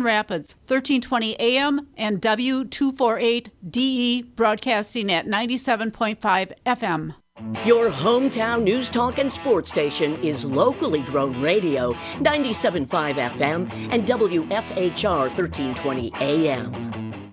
Rapids, 1320 AM and W248DE broadcasting at 97.5 FM. Your hometown news, talk, and sports station is Locally Grown Radio, 97.5 FM and WFHR 1320 AM.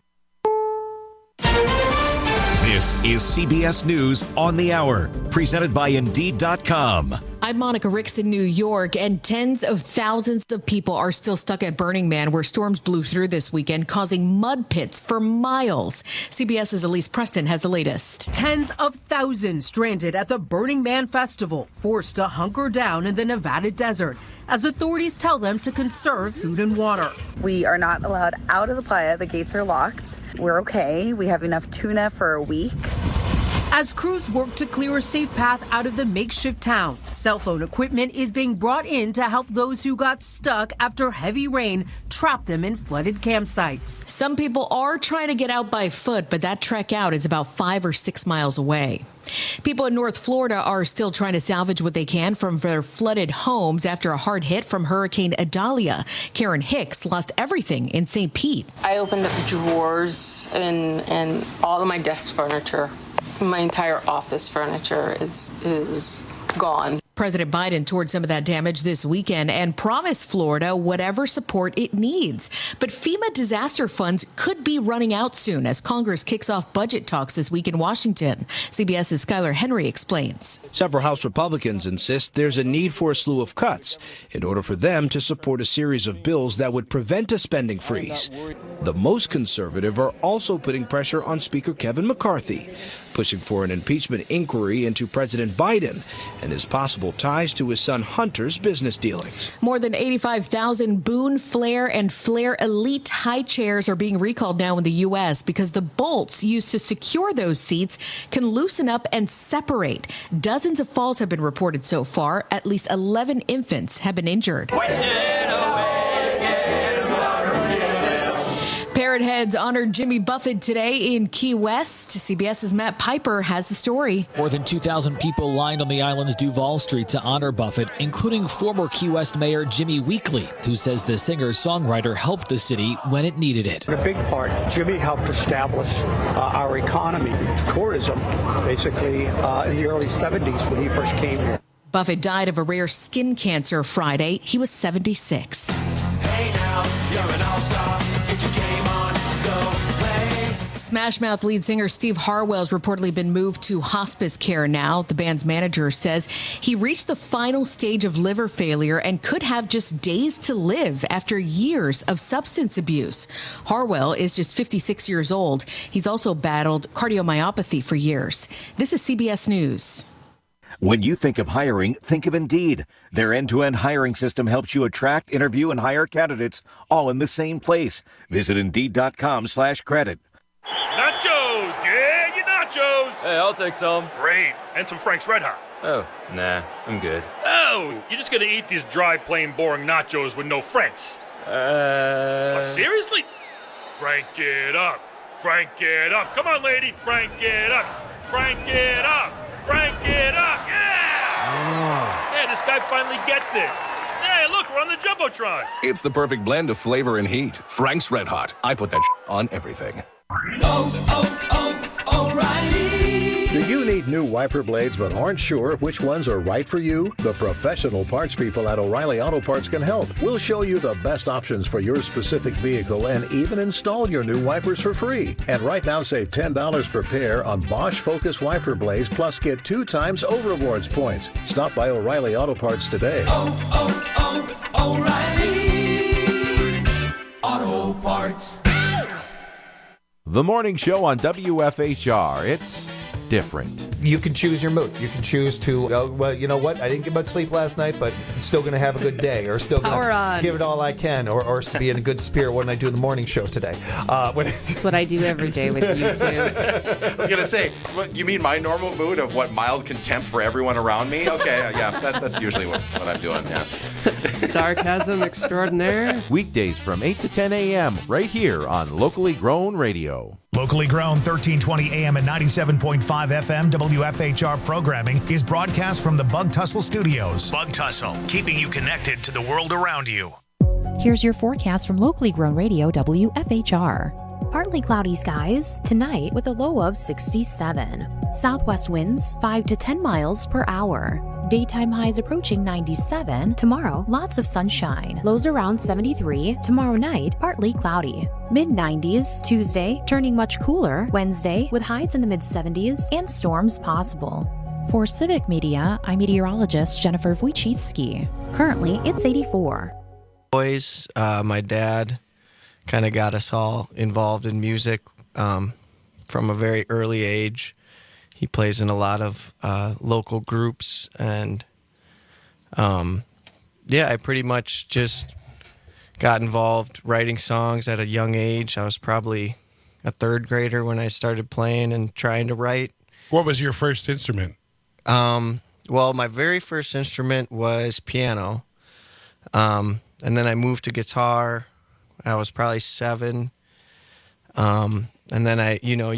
This is CBS News on the Hour, presented by Indeed.com. I'm Monica Ricks in New York, and tens of thousands of people are still stuck at Burning Man, where storms blew through this weekend, causing mud pits for miles. CBS's Elise Preston has the latest. Tens of thousands stranded at the Burning Man Festival, forced to hunker down in the Nevada desert, as authorities tell them to conserve food and water. We are not allowed out of the playa. The gates are locked. We're okay. We have enough tuna for a week. As crews work to clear a safe path out of the makeshift town, cell phone equipment is being brought in to help those who got stuck after heavy rain trapped them in flooded campsites. Some people are trying to get out by foot, but that trek out is about 5 or 6 miles away. People in North Florida are still trying to salvage what they can from their flooded homes after a hard hit from Hurricane Idalia. Karen Hicks lost everything in St. Pete. I opened up drawers and all of my desk furniture. My entire office furniture is gone. President Biden toured some of that damage this weekend and promised Florida whatever support it needs. But FEMA disaster funds could be running out soon as Congress kicks off budget talks this week in Washington. CBS's Skylar Henry explains. Several House Republicans insist there's a need for a slew of cuts in order for them to support a series of bills that would prevent a spending freeze. The most conservative are also putting pressure on Speaker Kevin McCarthy, pushing for an impeachment inquiry into President Biden and his possible ties to his son Hunter's business dealings. More than 85,000 Boone, Flair, and Flair Elite high chairs are being recalled now in the U.S. because the bolts used to secure those seats can loosen up and separate. Dozens of falls have been reported so far. At least 11 infants have been injured. Parrot Heads honored Jimmy Buffett today in Key West. CBS's Matt Piper has the story. More than 2,000 people lined on the island's Duval Street to honor Buffett, including former Key West Mayor Jimmy Weakley, who says the singer-songwriter helped the city when it needed it. A big part, Jimmy helped establish our economy, tourism, basically in the early 70s when he first came here. Buffett died of a rare skin cancer Friday. He was 76. Hey now, you're an all-star. Get your game on, go play. Smash Mouth lead singer Steve Harwell's reportedly been moved to hospice care now. The band's manager says he reached the final stage of liver failure and could have just days to live after years of substance abuse. Harwell is just 56 years old. He's also battled cardiomyopathy for years. This is CBS News. When you think of hiring, think of Indeed. Their end-to-end hiring system helps you attract, interview, and hire candidates all in the same place. Visit Indeed.com/credit. Nachos! Yeah, your nachos! Hey, I'll take some. Great. And some Frank's Red Hot. Oh, nah, I'm good. Oh, you're just gonna eat these dry, plain, boring nachos with no Franks? Oh, seriously? Frank it up. Frank it up. Come on, lady. Frank it up. Frank it up. Frank it up, yeah! Yeah, this guy finally gets it. Hey, look, we're on the Jumbotron. It's the perfect blend of flavor and heat. Frank's Red Hot. I put that on everything. O'Reilly. Do you need new wiper blades but aren't sure which ones are right for you? The professional parts people at O'Reilly Auto Parts can help. We'll show you the best options for your specific vehicle and even install your new wipers for free. And right now, save $10 per pair on Bosch Focus wiper blades, plus get 2 times O-Rewards points. Stop by O'Reilly Auto Parts today. O'Reilly Auto Parts. The morning show on WFHR. It's different. You can choose your mood. You can choose to, well, you know what? I didn't get much sleep last night, but I'm still going to have a good day, or still going to give it all I can, or be in a good spirit when I do the morning show today. That's what I do every day with you, too. I was going to say, you mean my normal mood of what, mild contempt for everyone around me? Okay, yeah, that's usually what I'm doing, yeah. Sarcasm extraordinaire. Weekdays from 8 to 10 a.m. right here on Locally Grown Radio. Locally Grown 1320 AM and 97.5 FM WFHR programming is broadcast from the Bug Tussle Studios. Bug Tussle, keeping you connected to the world around you. Here's your forecast from locally grown radio WFHR. Partly cloudy skies tonight with a low of 67. Southwest winds 5 to 10 miles per hour. Daytime highs approaching 97. Tomorrow, lots of sunshine. Lows around 73. Tomorrow night, partly cloudy. Mid-90s. Tuesday, turning much cooler. Wednesday, with highs in the mid-70s and storms possible. For Civic Media, I'm meteorologist Jennifer Wojcicki. Currently, it's 84. Boys, my dad kind of got us all involved in music from a very early age. He plays in a lot of local groups, and I pretty much just got involved writing songs at a young age. I was probably a third grader when I started playing and trying to write. What was your first instrument? Well, my very first instrument was piano, and then I moved to guitar. I was probably 7. And then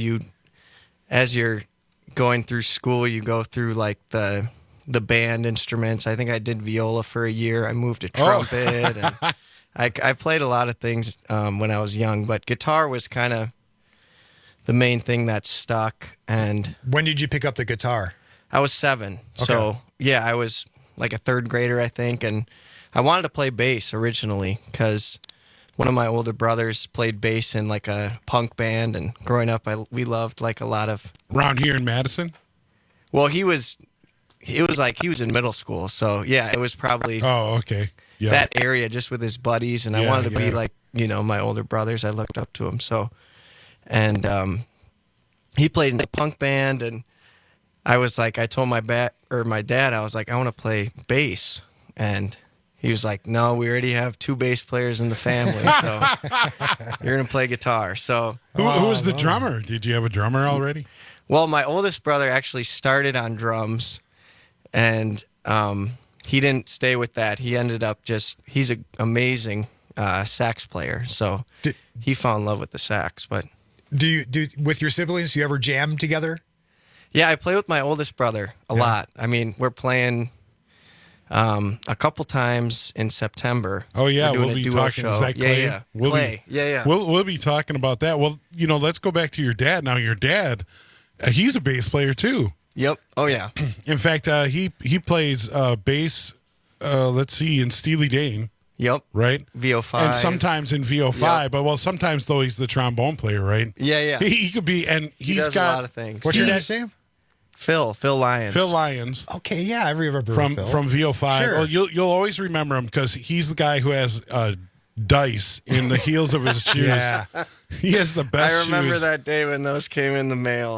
as you're going through school, you go through like the band instruments. I think I did viola for a year. I moved to trumpet. And I played a lot of things when I was young, but guitar was kind of the main thing that stuck. And when did you pick up the guitar? I was 7. Okay. So, yeah, I was like a third grader, I think. And I wanted to play bass originally because one of my older brothers played bass in like a punk band, and growing up, we loved like a lot of around here in Madison. Well, he was in middle school, so yeah, it was probably that area just with his buddies, and I wanted to be like my older brothers. I looked up to him, so and he played in a punk band, and I was like, I told my dad, I was like, I want to play bass, and he was like, no, we already have 2 bass players in the family, so you're going to play guitar. So who was the drummer? Did you have a drummer already? Well, my oldest brother actually started on drums, and he didn't stay with that. He ended up he's an amazing sax player, so he fell in love with the sax. But do you with your siblings, do you ever jam together? Yeah, I play with my oldest brother a lot. I mean, we're playing a couple times in September. Oh yeah, we'll be talking. Is that Clay? Yeah. Clay. We'll be talking about that. Well, let's go back to your dad. Now, your dad, he's a bass player too. Yep. Oh yeah. In fact, he plays bass. Let's see, in Steely Dan. Yep. Right. VO5. And sometimes in VO5, yep. but sometimes though he's the trombone player, right? Yeah. He could be, and he does got a lot of things. What's your dad's name? Phil Lyons. Phil Lyons. Okay, yeah, I remember from Phil. From VO5. Sure. Well, you'll always remember him because he's the guy who has dice in the heels of his shoes. Yeah. He has the best shoes. I remember that day when those came in the mail.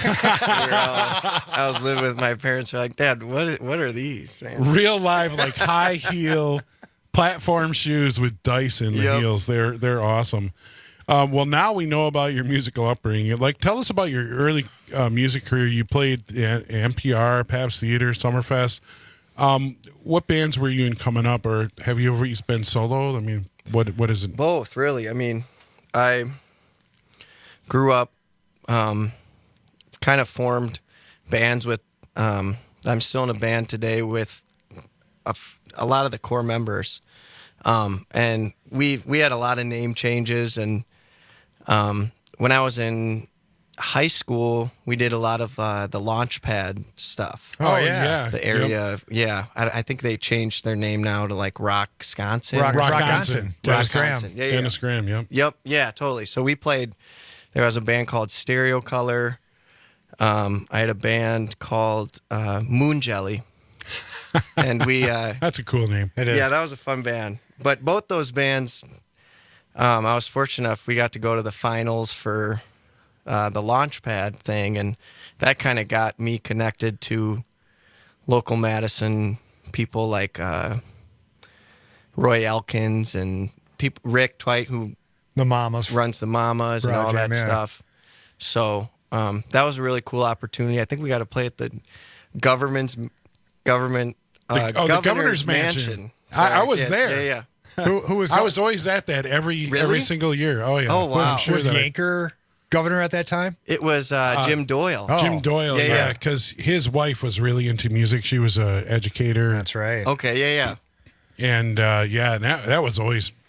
I was living with my parents. They're like, Dad, what are these, man? Real live, like high heel platform shoes with dice in the heels. They're awesome. Well, now we know about your musical upbringing. Like, tell us about your early music career. You played at NPR, Pabst Theater, Summerfest. What bands were you in coming up, or have you ever been solo? I mean, what is it? Both, really. I mean, I grew up, kind of formed bands with. I'm still in a band today with a lot of the core members, and we had a lot of name changes. And when I was in high school, we did a lot of the Launchpad stuff. Oh yeah, the area. Yep. I think they changed their name now to like Rock-Wisconsin. Rock-Wisconsin. Dennis Graham. Yeah. Dennis Graham. Yep. Yep. Yeah. Totally. So we played. There was a band called Stereo Color. I had a band called Moon Jelly, and we. That's a cool name. It is. Yeah, that was a fun band. But both those bands, I was fortunate enough we got to go to the finals for the Launchpad thing, and that kind of got me connected to local Madison people like Roy Elkins and Rick Twite, who the Mamas runs the Mamas and all that stuff. So that was a really cool opportunity. I think we got to play at the governor's mansion. I was there. Yeah. Who was? I was always at that every single year. Oh yeah. Oh wow. Was Yanker governor at that time? It was Jim Doyle. Jim Doyle. Yeah, because his wife was really into music. She was an educator. That's right. Okay. Yeah. And that was always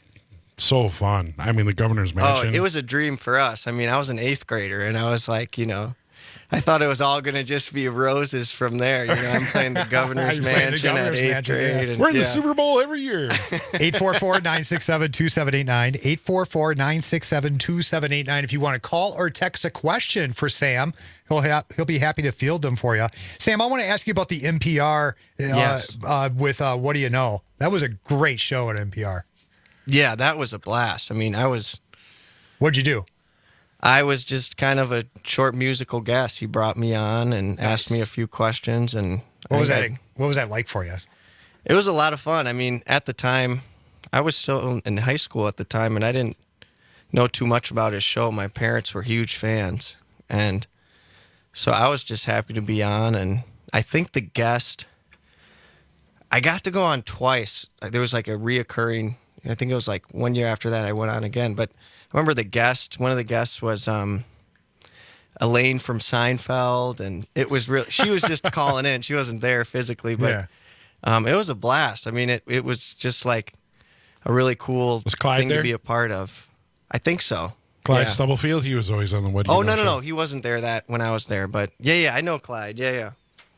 so fun. I mean, the Governor's Mansion. Oh, it was a dream for us. I mean, I was an 8th grader, and I was like, I thought it was all going to just be roses from there. I'm playing the Governor's Mansion at 8th grade. Yeah. We're in the Super Bowl every year. 844-967-2789. 844-967-2789. If you want to call or text a question for Sam, he'll be happy to field them for you. Sam, I want to ask you about the NPR with What Do You Know? That was a great show at NPR. Yeah, that was a blast. I mean, What'd you do? I was just kind of a short musical guest. He brought me on and asked me a few questions. And What was that like for you? It was a lot of fun. I mean, at the time, I was still in high school at the time, and I didn't know too much about his show. My parents were huge fans, and so I was just happy to be on. And I think the guest, I got to go on twice. There was like a reoccurring, I think it was like 1 year after that I went on again, but I remember one of the guests was Elaine from Seinfeld, and it was really, she was just calling in. She wasn't there physically, but it was a blast. I mean, it was just like a really cool thing to be a part of. I think so. Clyde Stubblefield, he was always on the What Do You Know show. No, he wasn't there when I was there, but yeah, I know Clyde. Yeah.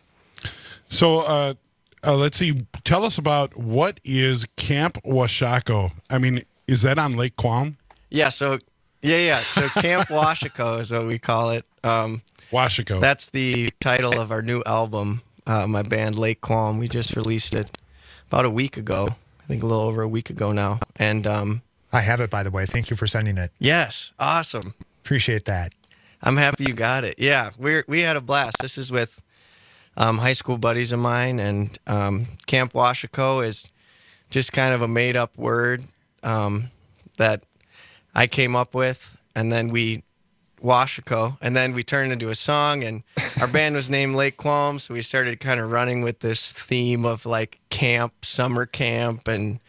So let's see. Tell us about what is Camp Washaco. I mean, is that on Lake Quam? Yeah, so Camp Washaco is what we call it. Washaco. That's the title of our new album, my band Lake Quam. We just released it about a week ago. I think a little over a week ago now. And I have it, by the way. Thank you for sending it. Yes, awesome. Appreciate that. I'm happy you got it. Yeah, we had a blast. This is with high school buddies of mine, and Camp Washaco is just kind of a made-up word that I came up with, and then Washaco, and then we turned into a song, and our band was named Lake Quam, so we started kind of running with this theme of like camp, summer camp, and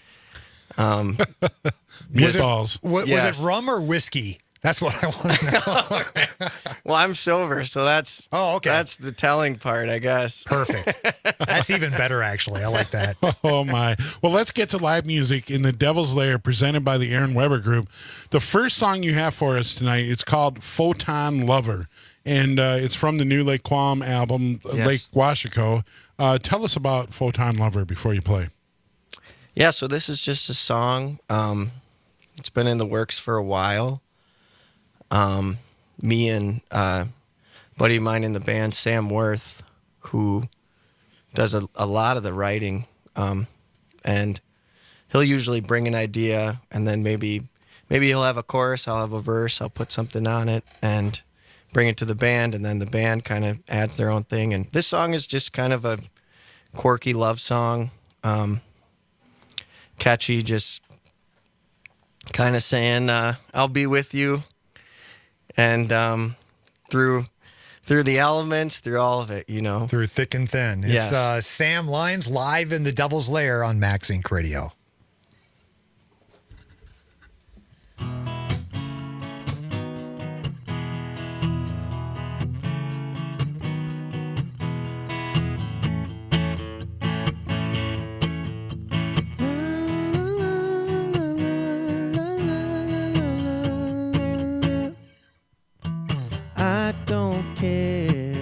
meatballs. Was it rum or whiskey? That's what I want to know. Well, I'm sober, so that's that's the telling part, I guess. Perfect. That's even better, actually. I like that. Oh, my. Well, let's get to live music in the Devil's Lair presented by the Aaron Weber Group. The first song you have for us tonight, it's called Photon Lover, and it's from the new Lake Quam album, Lake Washaco. Tell us about Photon Lover before you play. Yeah, so this is just a song. It's been in the works for a while. Me and a buddy of mine in the band, Sam Worth, who does a lot of the writing, and he'll usually bring an idea, and then maybe he'll have a chorus, I'll have a verse, I'll put something on it, and bring it to the band, and then the band kind of adds their own thing. And this song is just kind of a quirky love song, catchy, just kind of saying, I'll be with you. And through the elements, through all of it, Through thick and thin. It's Sam Lyons live in the Devil's Lair on Max Inc. Radio. I don't care.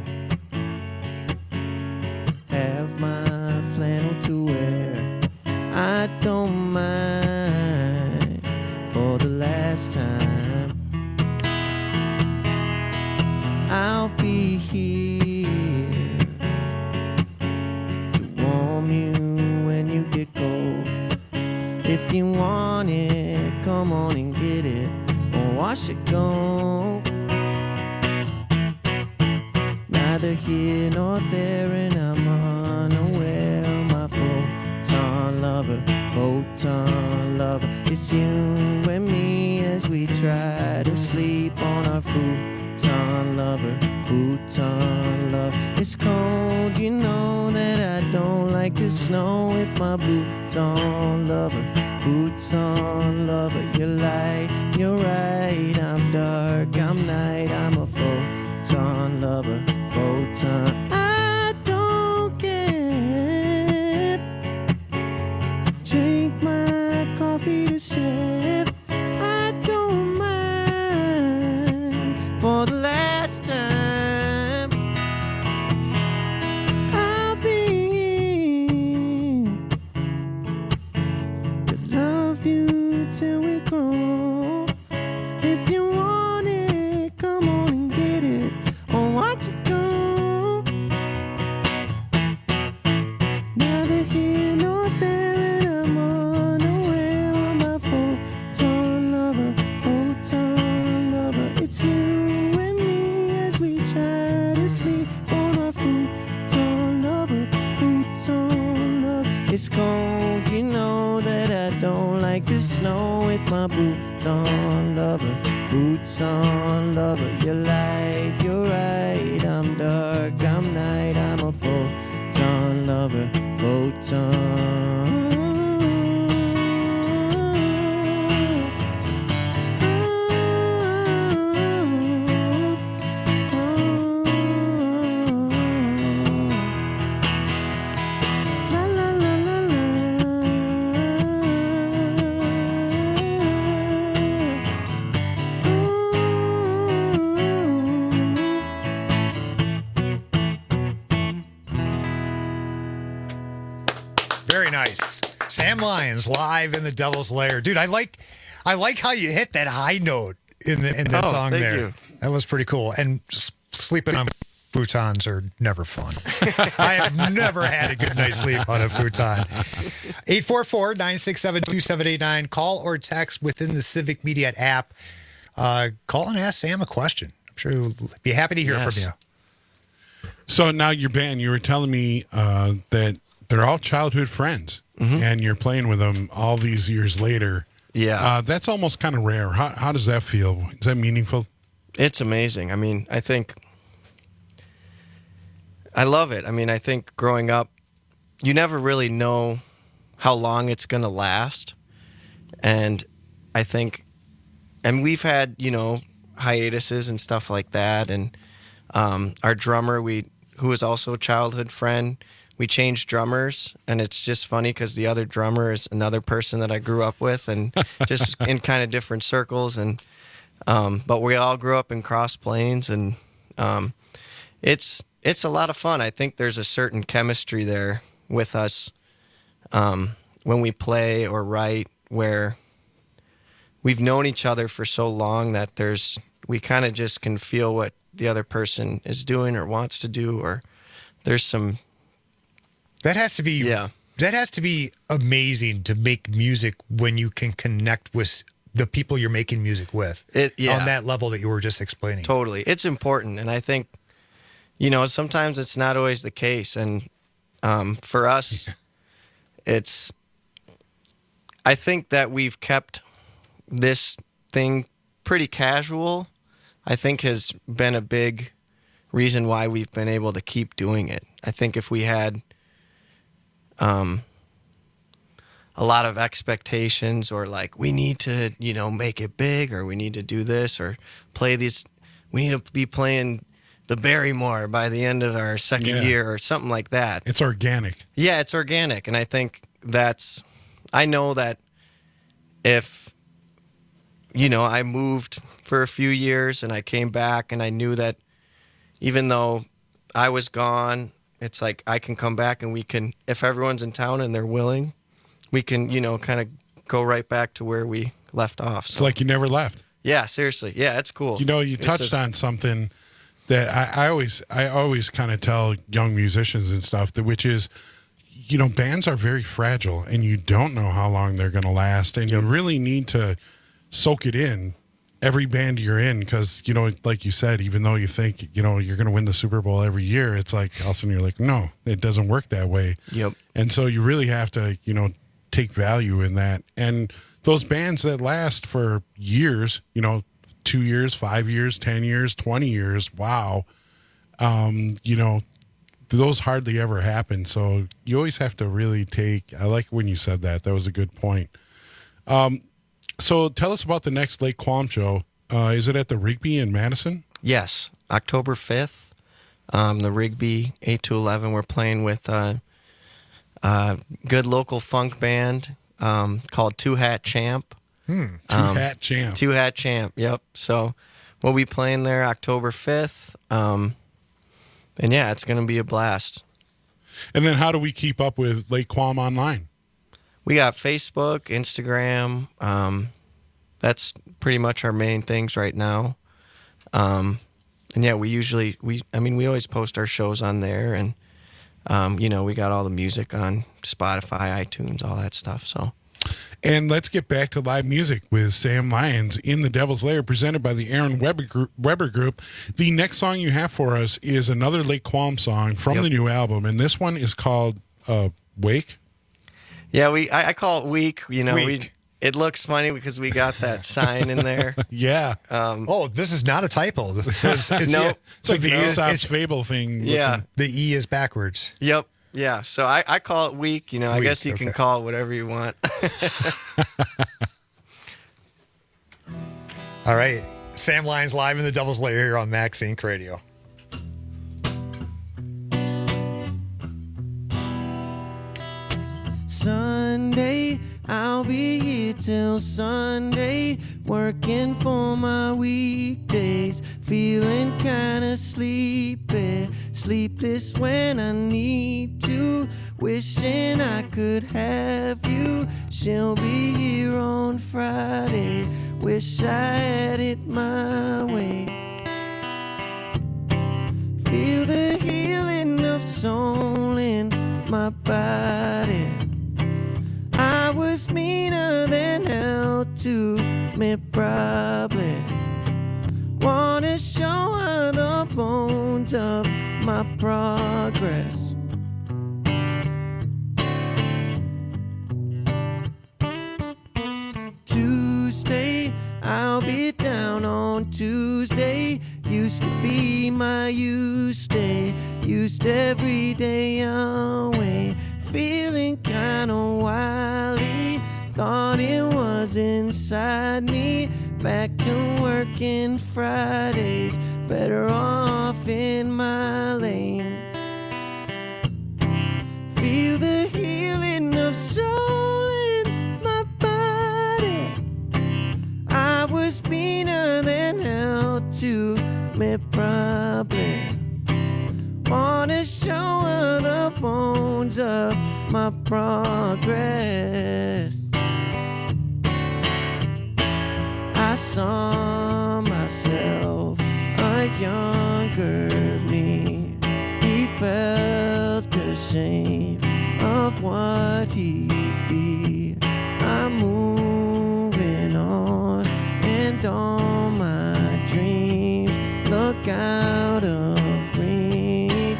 Have my flannel to wear. I don't mind for the last time. I'll be here to warm you when you get cold. If you want it, come on and get it, or wash it go. Neither here nor there, and I'm unaware of my photon lover, photon lover. It's you and me as we try to sleep on our futon lover, futon love. It's cold, you know that I don't like the snow with my boots on lover, boots on lover. You're light, you're right, I'm dark, I'm night, I'm a photon lover, photon. I don't care. Drink my coffee to say know. If you want it, come on and get it. Or watch it go. Neither here nor there, and I'm unaware of my photon lover, photon lover. It's you and me as we try to sleep on our photon lover, photon lover. It's cold, you know that I don't like the snow with my boots on, lover, boots on, lover. You're light, you're right, I'm dark, I'm night, I'm a photon lover, photon. Very nice. Sam Lyons live in the Devil's Lair. Dude, I like how you hit that high note in the song thank there. you. That was pretty cool. And sleeping on futons are never fun. I have never had a good night's sleep on a futon. 844-967-2789. Call or text within the Civic Media app. Call and ask Sam a question. I'm sure he'll be happy to hear from you. So now your band, you were telling me that they're all childhood friends, and you're playing with them all these years later. Yeah. That's almost kind of rare. How does that feel? Is that meaningful? It's amazing. I mean, I think I love it. I mean, I think growing up, you never really know how long it's going to last. And I think, and we've had, hiatuses and stuff like that. And our drummer, who was also a childhood friend, we changed drummers, and it's just funny because the other drummer is another person that I grew up with, and just in kind of different circles. And but we all grew up in Cross Plains, and it's a lot of fun. I think there's a certain chemistry there with us when we play or write, where we've known each other for so long that we kind of just can feel what the other person is doing or wants to do, or there's some. That has to be That has to be amazing to make music when you can connect with the people you're making music with on that level that you were just explaining. Totally. It's important. And I think, sometimes it's not always the case. And for us, I think that we've kept this thing pretty casual, I think has been a big reason why we've been able to keep doing it. I think if we had a lot of expectations, or like we need to, make it big, or we need to do this, or play these. We need to be playing the Barrymore by the end of our second year, or something like that. It's organic. Yeah, it's organic, and I think I know that if I moved for a few years and I came back, and I knew that even though I was gone, it's like I can come back and we can, if everyone's in town and they're willing, we can, kind of go right back to where we left off. So. It's like you never left. Yeah, seriously. Yeah, it's cool. You touched on something that I always kind of tell young musicians and stuff, which is, bands are very fragile, and you don't know how long they're going to last, and you really need to soak it in. Every band you're in, because, like you said, even though you think, you're going to win the Super Bowl every year, it's like all of a sudden you're like, no, it doesn't work that way. Yep. And so you really have to, take value in that. And those bands that last for years, 2 years, 5 years, 10 years, 20 years, wow. Those hardly ever happen. So you always have to really I like when you said that. That was a good point. So tell us about the next Lake Quam show. Is it at the Rigby in Madison? Yes, October 5th. The Rigby 8 to 11. We're playing with a good local funk band called Two Hat Champ. Two Hat Champ. Two Hat Champ. Yep. So we'll be playing there October 5th. And yeah, it's going to be a blast. And then how do we keep up with Lake Quam online? We got Facebook, Instagram. that's pretty much our main things right now. And yeah, we always post our shows on there, and we got all the music on Spotify, iTunes, all that stuff. So. And let's get back to live music with Sam Lyons in the Devil's Lair, presented by the Aaron Weber Group. The next song you have for us is another Lake Qualm song from the new album, and this one is called Wake. Yeah, I call it Week. It looks funny because we got that sign in there. Yeah. This is not a typo. It's like the Aesop's Fable thing. Yeah. The E is backwards. Yep. Yeah, so I call it Week. I guess you can call it whatever you want. All right. Sam Lyons live in the Devil's Lair here on Max Inc. Radio. Sunday, I'll be here till Sunday, working for my weekdays, feeling kinda sleepy, sleepless when I need to, wishing I could have you. She'll be here on Friday, wish I had it my way. Feel the healing of soul in my body. I was meaner than hell to me, probably. Wanna show her the bones of my progress. Tuesday, I'll be down on Tuesday. Used to be my used day. Used every day away. Feeling kinda wily, thought it was inside me. Back to working Fridays, better off in my lane. Feel the healing of soul in my body. I was meaner than hell to me, probably. Wanna show her the bones of my progress. I saw myself, a younger me. He felt ashamed of what he'd be. I'm moving on, and all my dreams look out of reach.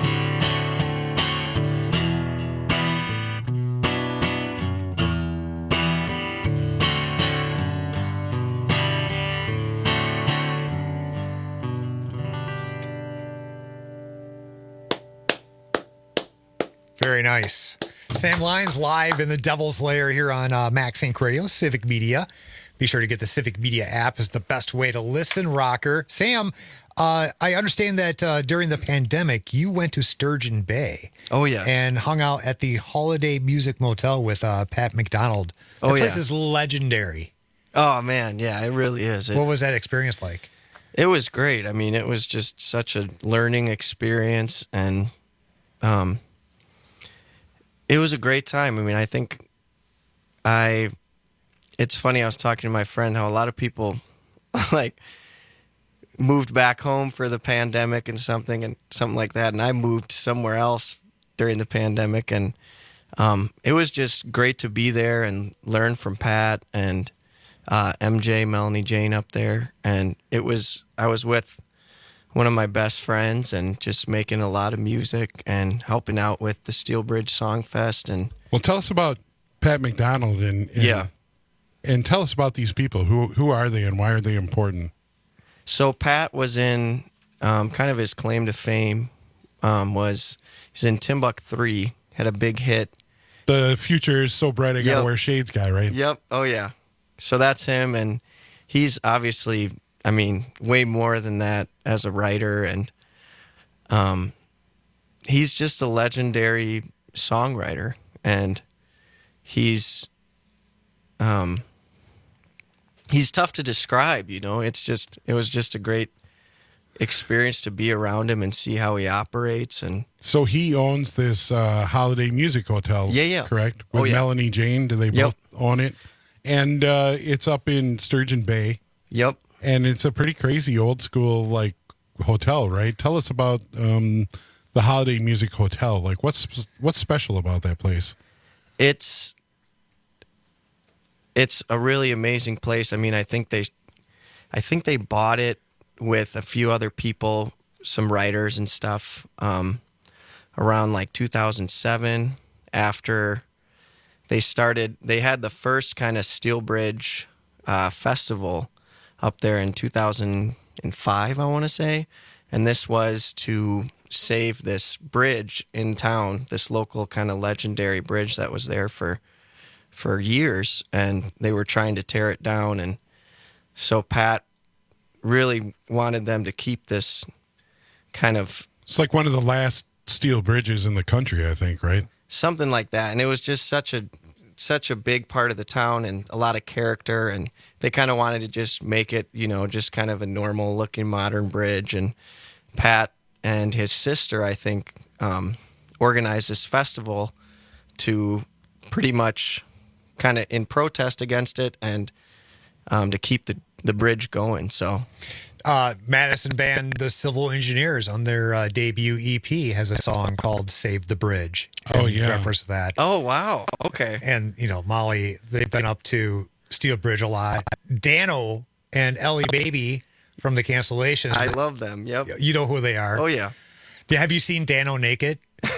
Very nice. Sam Lyons live in the Devil's Lair here on Max Inc. Radio, Civic Media. Be sure to get the Civic Media app is the best way to listen, rocker. Sam, I understand that during the pandemic, you went to Sturgeon Bay. Oh, yeah. And hung out at the Holiday Music Motel with Pat McDonald. That place is legendary. Oh, man. Yeah, it really is. What was that experience like? It was great. I mean, it was just such a learning experience, and it was a great time. I mean, I think it's funny, I was talking to my friend how a lot of people like moved back home for the pandemic and something like that, and I moved somewhere else during the pandemic, and it was just great to be there and learn from Pat and MJ, Melanie Jane up there, and I was with one of my best friends and just making a lot of music and helping out with the Steel Bridge Song Fest. And well, tell us about Pat McDonald and tell us about these people. Who are they and why are they important? So Pat was in kind of his claim to fame he's in Timbuk 3, had a big hit. The future is so bright I gotta wear shades guy, right? Yep. Oh yeah. So that's him, and he's obviously, I mean, way more than that as a writer, and he's just a legendary songwriter, and he's tough to describe, you know. It was just a great experience to be around him and see how he operates. And so he owns this Holiday Music Hotel, correct? With Melanie Jane, do they both own it? and it's up in Sturgeon Bay. Yep. And it's a pretty crazy old school like hotel, right? Tell us about the Holiday Music Hotel. Like, what's special about that place? It's a really amazing place. I mean, I think they bought it with a few other people, some writers and stuff, around like 2007. After they had the first kind of Steel Bridge festival up there in 2005, I want to say. And this was to save this bridge in town, this local kind of legendary bridge that was there for years. And they were trying to tear it down. And so Pat really wanted them to keep this kind of... It's like one of the last steel bridges in the country, I think, right? Something like that. And it was just such a big part of the town and a lot of character, and they kind of wanted to just make it, just kind of a normal looking modern bridge. And Pat and his sister, I think, organized this festival to pretty much kind of in protest against it and to keep the bridge going. So Madison band The Civil Engineers on their debut EP has a song called Save the Bridge. Oh, yeah. Reference to that. Oh, wow. Okay. And, Molly, they've been up to Steel Bridge a lot. Dano and Ellie Baby from the Cancellations. I love them. Yep. You know who they are. Oh, yeah. Have you seen Dano naked?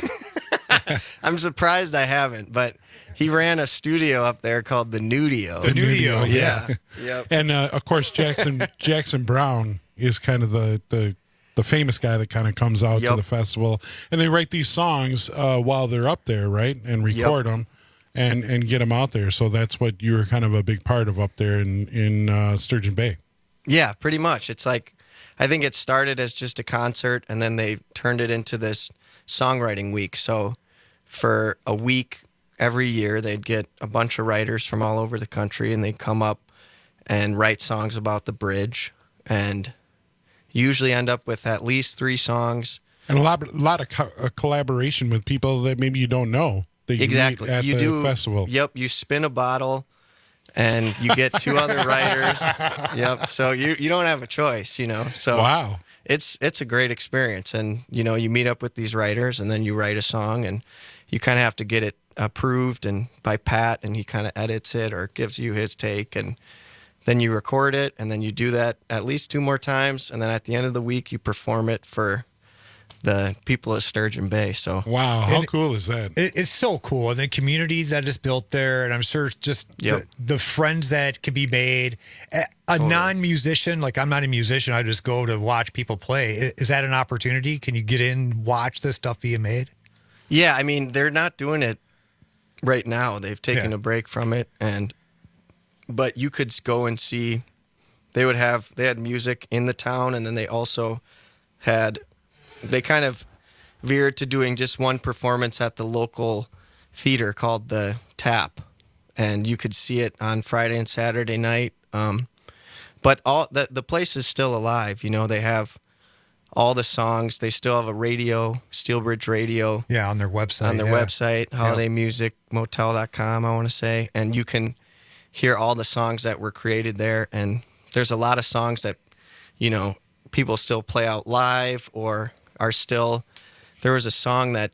I'm surprised I haven't, but he ran a studio up there called the Nudio. The Nudio, yeah. Yep. And, of course, Jackson Brown is kind of the famous guy that kind of comes out to the festival. And they write these songs while they're up there, right? And record them and get them out there. So that's what you were kind of a big part of up there in Sturgeon Bay. Yeah, pretty much. It's like, I think it started as just a concert, and then they turned it into this songwriting week. So for a week every year, they'd get a bunch of writers from all over the country, and they'd come up and write songs about the bridge, and usually end up with at least 3 songs. And a lot of collaboration with people that maybe you don't know that you meet at the festival. Yep, you spin a bottle, and you get 2 other writers. Yep, so you don't have a choice, So wow. It's a great experience, and you meet up with these writers, and then you write a song, and you kind of have to get it approved and by Pat, and he kind of edits it or gives you his take, and then you record it, and then you do that at least 2 more times, and then at the end of the week you perform it for the people at Sturgeon Bay. So wow, how cool is that? It's so cool, and the community that is built there, and I'm sure just the friends that can be made. A non-musician, like I'm not a musician, I just go to watch people play. Is that an opportunity? Can you get in, watch this stuff being made? Yeah, I mean, they're not doing it right now. They've taken a break from it, but you could go and see. They had music in the town, and then they also they kind of veered to doing just one performance at the local theater called the Tap, and you could see it on Friday and Saturday night. But all the place is still alive. They have all the songs. They still have a radio, Steel Bridge Radio. Yeah, on their website. On their website, holidaymusicmotel.com, I want to say. And you can hear all the songs that were created there. And there's a lot of songs that, people still play out live or are still... There was a song that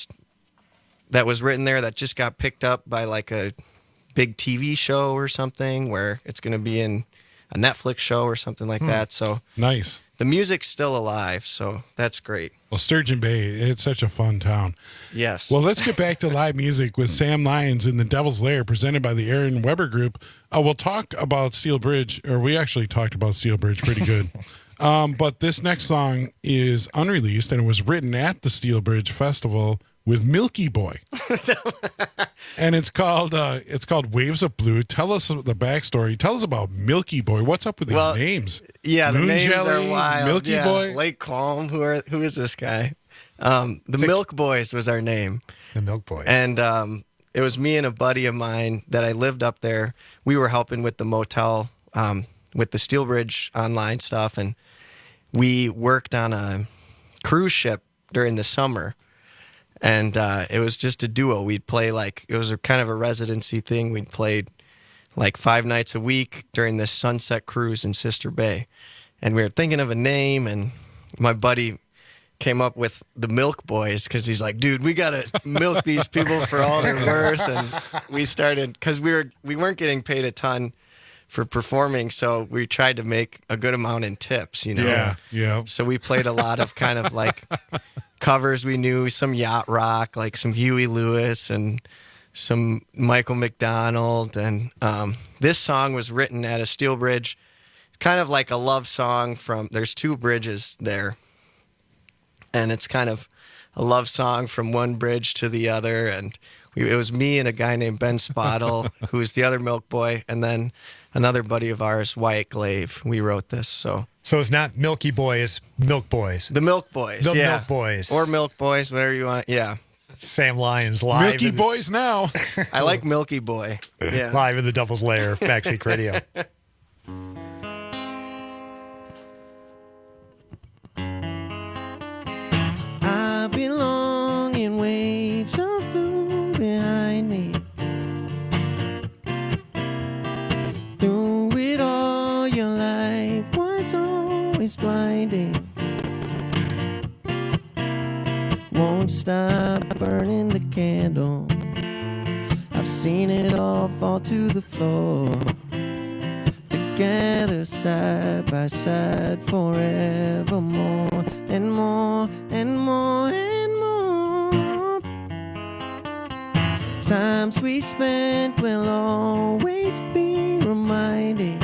was written there that just got picked up by like a big TV show or something where it's going to be in a Netflix show or something like that. So nice. The music's still alive, so that's great. Well, Sturgeon Bay, it's such a fun town. Yes. Well, let's get back to live music with Sam Lyons in the Devil's Lair, presented by the Aaron Weber Group. We'll talk about Steel Bridge, or we actually talked about Steel Bridge pretty good. But this next song is unreleased, and it was written at the Steel Bridge Festival with Milky Boy. And it's called Waves of Blue. Tell us the backstory. Tell us about Milky Boy. What's up with these names? Yeah, Moon the names Jelly, are wild. Milky Boy? Lake Calm. Who is this guy? The Milk Boys was our name. The Milk Boys. And it was me and a buddy of mine that I lived up there. We were helping with the motel, with the Steel Bridge online stuff, and we worked on a cruise ship during the summer. And it was just a duo. We'd play it was kind of a residency thing. We'd play like 5 nights a week during this sunset cruise in Sister Bay. And we were thinking of a name, and my buddy came up with the Milk Boys because he's like, dude, we got to milk these people for all they're worth. And we started, because we weren't getting paid a ton for performing, so we tried to make a good amount in tips, you know? Yeah. So we played a lot of kind of like covers we knew, some yacht rock, like some Huey Lewis and some Michael McDonald. And this song was written at a steel bridge, kind of like a love song there's 2 bridges there. And it's kind of a love song from one bridge to the other. And it was me and a guy named Ben Spottle, who was the other Milk Boy, and then another buddy of ours, Wyatt Glaive. We wrote this. So it's not Milky Boy, it's Milk Boys. The Milk Boys. The yeah. Milk Boys. Or Milk Boys, whatever you want. Yeah. Sam Lyons live. Milky Boys now. I like Milky Boy. Yeah. Live in the Devil's Lair, Backseat Radio. I belong in waves of blue behind me. Through it all, your light was always blinding. Won't stop burning the candle. I've seen it all fall to the floor. Together side by side forevermore, and more and more and more. Times we spent will always be reminding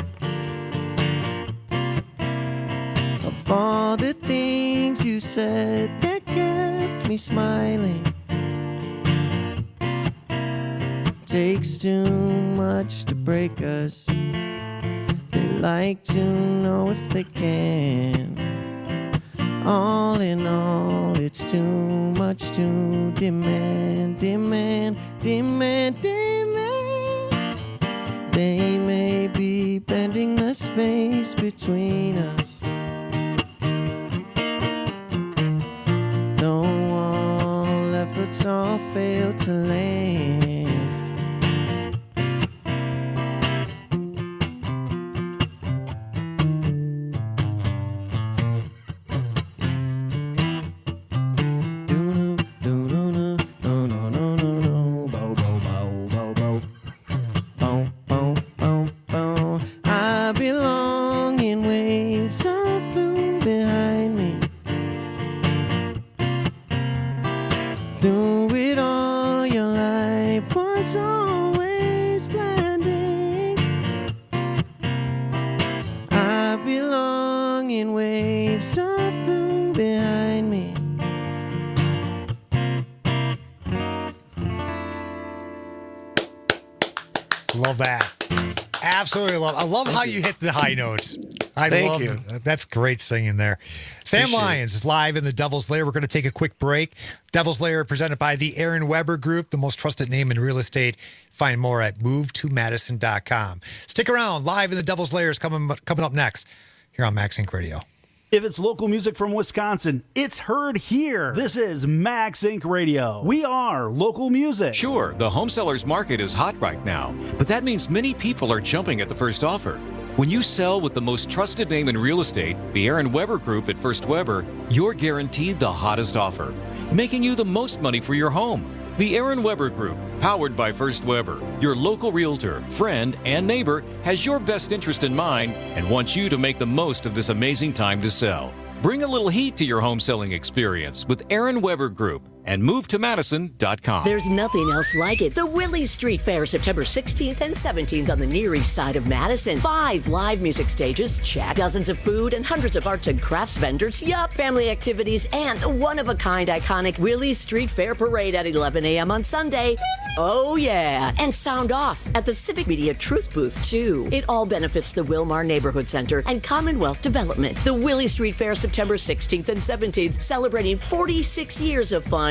of all the things you said that kept me smiling. Takes too much to break us. They like to know if they can. All in all, it's too much to demand, demand, demand, demand. They may be bending the space between us. Though all efforts all fail to land. Love that. Absolutely love. I love how you hit the high notes. Thank you. That's great singing there. Sam Lyons is live in the Devil's Lair. We're going to take a quick break. Devil's Lair presented by the Aaron Weber Group, the most trusted name in real estate. Find more at movetomadison.com. Stick around. Live in the Devil's Lair is coming up next here on Max Inc. Radio. If it's local music from Wisconsin, it's heard here. This is Max Inc. Radio. We are local music. Sure, the home sellers market is hot right now, but that means many people are jumping at the first offer. When you sell with the most trusted name in real estate, the Aaron Weber Group at First Weber, you're guaranteed the hottest offer, making you the most money for your home. The Aaron Weber Group, powered by First Weber, your local realtor, friend, and neighbor, has your best interest in mind and wants you to make the most of this amazing time to sell. Bring a little heat to your home selling experience with Aaron Weber Group and movetomadison.com. There's nothing else like it. The Willie Street Fair, September 16th and 17th on the Near East Side of Madison. 5 live music stages, check. Dozens of food and hundreds of arts and crafts vendors, yup. Family activities and a one-of-a-kind iconic Willie Street Fair parade at 11 a.m. on Sunday. Oh, yeah. And sound off at the Civic Media Truth Booth, too. It all benefits the Wilmar Neighborhood Center and Commonwealth Development. The Willie Street Fair, September 16th and 17th, celebrating 46 years of fun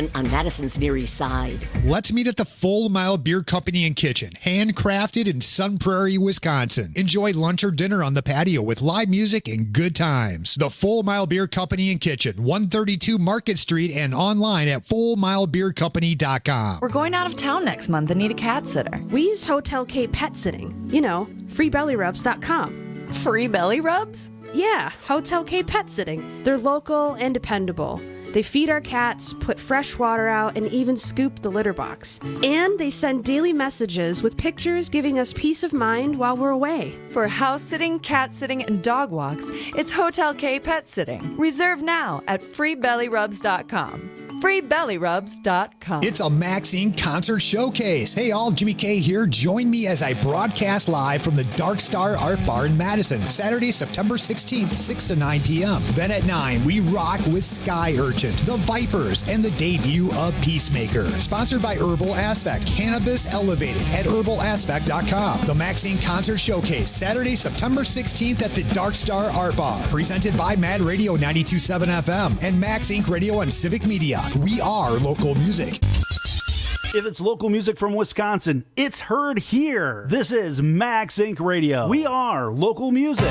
fun on Madison's Near East Side. Let's meet at the Full Mile Beer Company and Kitchen, handcrafted in Sun Prairie, Wisconsin. Enjoy lunch or dinner on the patio with live music and good times. The Full Mile Beer Company and Kitchen, 132 Market Street, and online at fullmilebeercompany.com. We're going out of town next month and need a cat sitter. We use Hotel K Pet Sitting. You know, freebellyrubs.com. Free belly rubs? Yeah, Hotel K Pet Sitting. They're local and dependable. They feed our cats, put fresh water out, and even scoop the litter box. And they send daily messages with pictures giving us peace of mind while we're away. For house sitting, cat sitting, and dog walks, it's Hotel K Pet Sitting. Reserve now at freebellyrubs.com. freebellyrubs.com. It's a Max Inc. concert showcase. Hey all, Jimmy K here. Join me as I broadcast live from the Dark Star Art Bar in Madison, Saturday, September 16th, 6 to 9 p.m. Then at 9, we rock with Sky Urchin, The Vipers, and the debut of Peacemaker. Sponsored by Herbal Aspect, Cannabis Elevated at herbalaspect.com. The Max Inc. concert showcase, Saturday, September 16th at the Dark Star Art Bar. Presented by Mad Radio 92.7 FM and Max Inc. Radio and Civic Media. We are local music. If it's local music from Wisconsin, it's heard here. This is Max Inc. Radio. We are local music.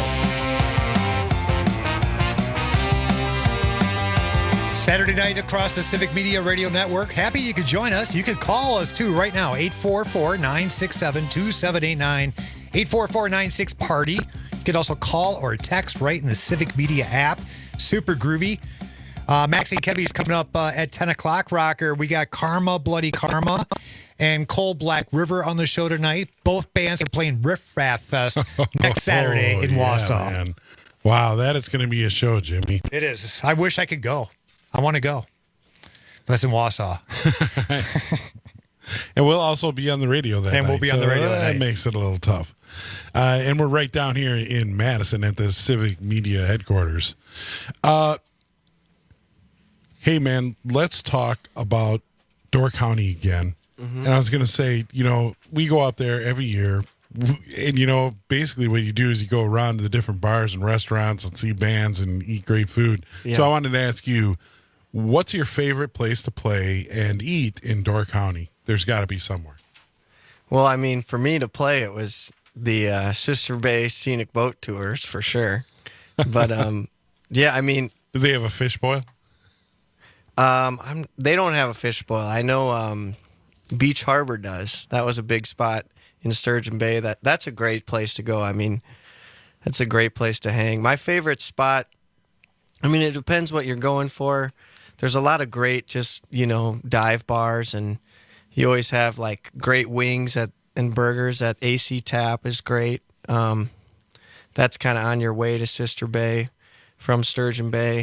Saturday night across the Civic Media Radio Network. Happy you could join us. You could call us too right now, 844-967-2789, 844-96-PARTY. You could also call or text right in the Civic Media app. Super groovy. Maxie Kevy's coming up at 10 o'clock, Rocker. We got Karma, Bloody Karma, and Coal Black River on the show tonight. Both bands are playing Riff Raff Fest next Saturday in Wausau. Man. Wow, that is going to be a show, Jimmy. It is. I wish I could go. I want to go. That's in Wausau. And we'll also be on the radio that night. And we'll be on the radio that That night. makes it a little tough. And we're right down here in Madison at the Civic Media headquarters. Hey, man, let's talk about Door County again. Mm-hmm. And I was going to say, you know, we go out there every year. And, you know, basically what you do is you go around to the different bars and restaurants and see bands and eat great food. Yeah. So I wanted to ask you, what's your favorite place to play and eat in Door County? There's got to be somewhere. Well, I mean, for me to play, it was the Sister Bay Scenic Boat Tours for sure. But, yeah, I mean. Do they have a fish boil? They don't have a fish boil. I know Beach Harbor does. That was a big spot in Sturgeon Bay. That's a great place to go. I mean, that's a great place to hang. My favorite spot, I mean, it depends what you're going for. There's a lot of great just, you know, dive bars, and you always have like great wings and burgers at AC Tap is great. That's kind of on your way to Sister Bay from Sturgeon Bay.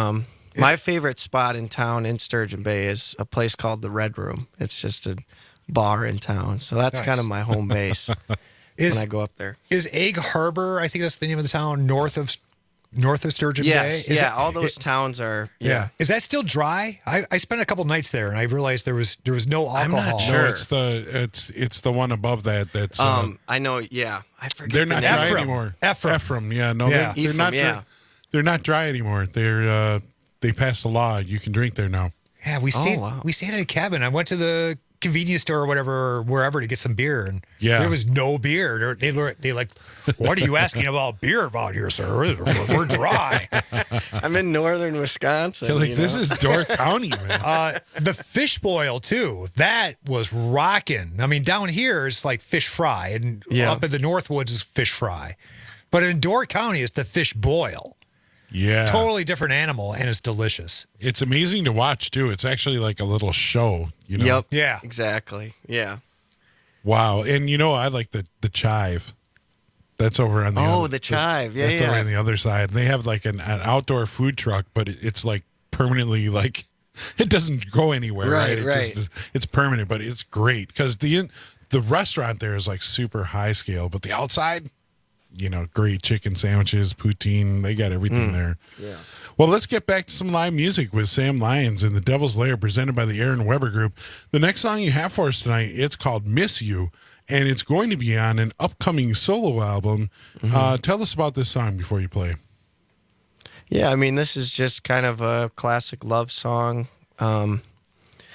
My favorite spot in town in Sturgeon Bay is a place called the Red Room. It's just a bar in town. So that's kind of my home base when I go up there. Is Egg Harbor, I think that's the name of the town, north of Sturgeon Bay? All those towns are. Yeah. Is that still dry? I spent a couple nights there and I realized there was no alcohol. I'm not sure. No, it's the one above that. That's I know. Yeah, I forget. They're not dry anymore. Ephraim. Yeah, no, yeah. They're not. Yeah. They're not dry anymore. They passed a law. You can drink there now. Yeah, we stayed at a cabin. I went to the convenience store or whatever, or wherever to get some beer, and there was no beer. They like, what are you asking about beer about here, sir? We're dry. I'm in northern Wisconsin. You're like, this is Door County, man. The fish boil too. That was rocking. I mean, down here it's like fish fry, and up in the Northwoods is fish fry, but in Door County it's the fish boil. Yeah. Totally different animal, and it's delicious. It's amazing to watch, too. It's actually like a little show, you know? Yep. Yeah. Exactly. Yeah. Wow. And, you know, I like the chive. That's over on the other. Oh, the chive. Yeah, That's over on the other side. They have like an outdoor food truck, but it's like permanently like, it doesn't go anywhere, right? It's permanent, but it's great because the restaurant there is like super high scale, but the outside, you know, great chicken sandwiches, poutine. They got everything there. Yeah. Well, let's get back to some live music with Sam Lyons and the Devil's Lair presented by the Aaron Weber Group. The next song you have for us tonight, it's called Miss You, and it's going to be on an upcoming solo album. Tell us about this song before you play. Yeah, I mean, this is just kind of a classic love song.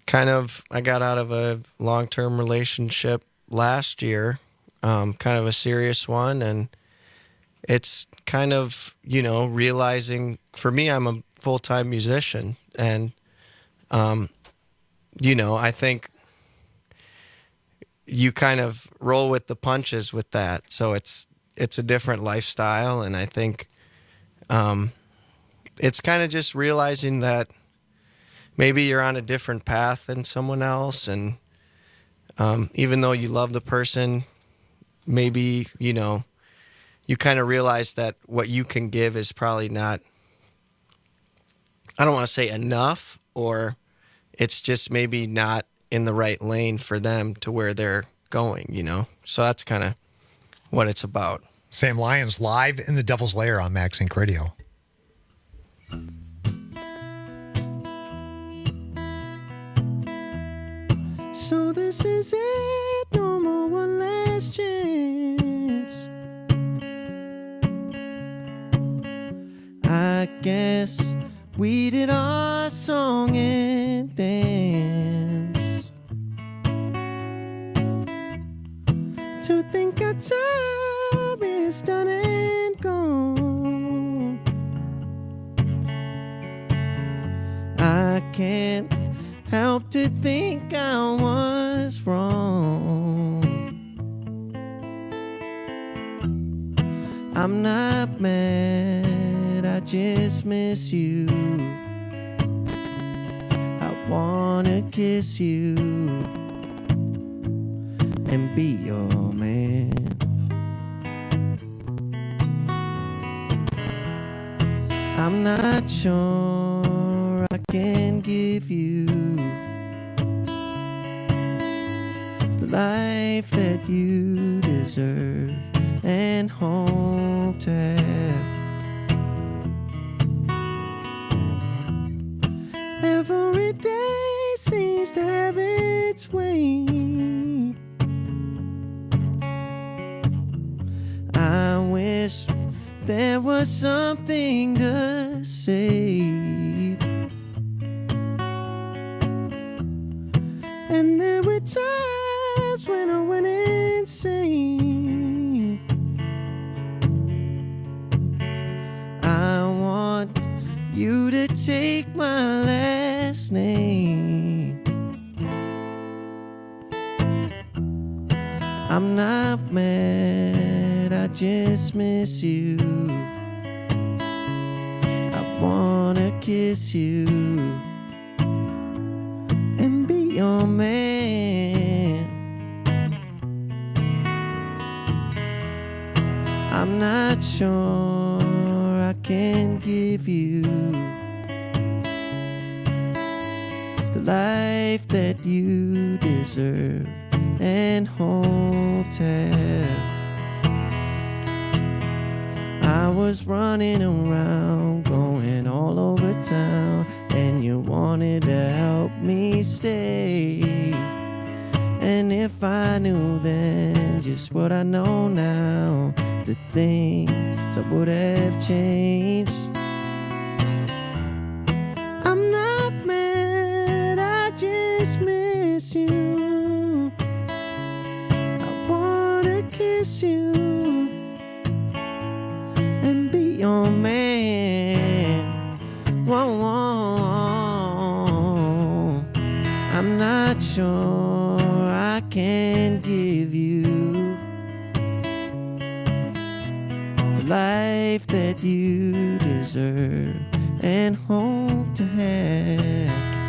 I got out of a long-term relationship last year, kind of a serious one, and it's kind of, realizing, for me, I'm a full-time musician, and, I think you kind of roll with the punches with that. So it's a different lifestyle, and I think it's kind of just realizing that maybe you're on a different path than someone else, and even though you love the person, maybe, you kind of realize that what you can give is probably not, I don't want to say enough, or it's just maybe not in the right lane for them to where they're going, So that's kind of what it's about. Sam Lyons live in the Devil's Lair on Max Inc. Radio. So this is it, no more one last chance. I guess we did our song and dance. To think our time is done and gone. I can't help to think I was wrong. I'm not mad, I just miss you. I wanna kiss you and be your man. I'm not sure I can give you the life that you deserve and hope to have. Every day seems to have its way. I wish there was something to say, and there were times when I went insane. I want you to take my last name. I'm not mad, I just miss you. I wanna kiss you and be your man. I'm not sure I can give you the life that you deserve and hope to have. I was running around, going all over town, and you wanted to help me stay. And if I knew then just what I know now, the things I would have changed. I'm not mad, I just miss you. I wanna kiss you and be your man. Whoa, whoa. I'm not sure I can give you the life that you deserve and hope to have.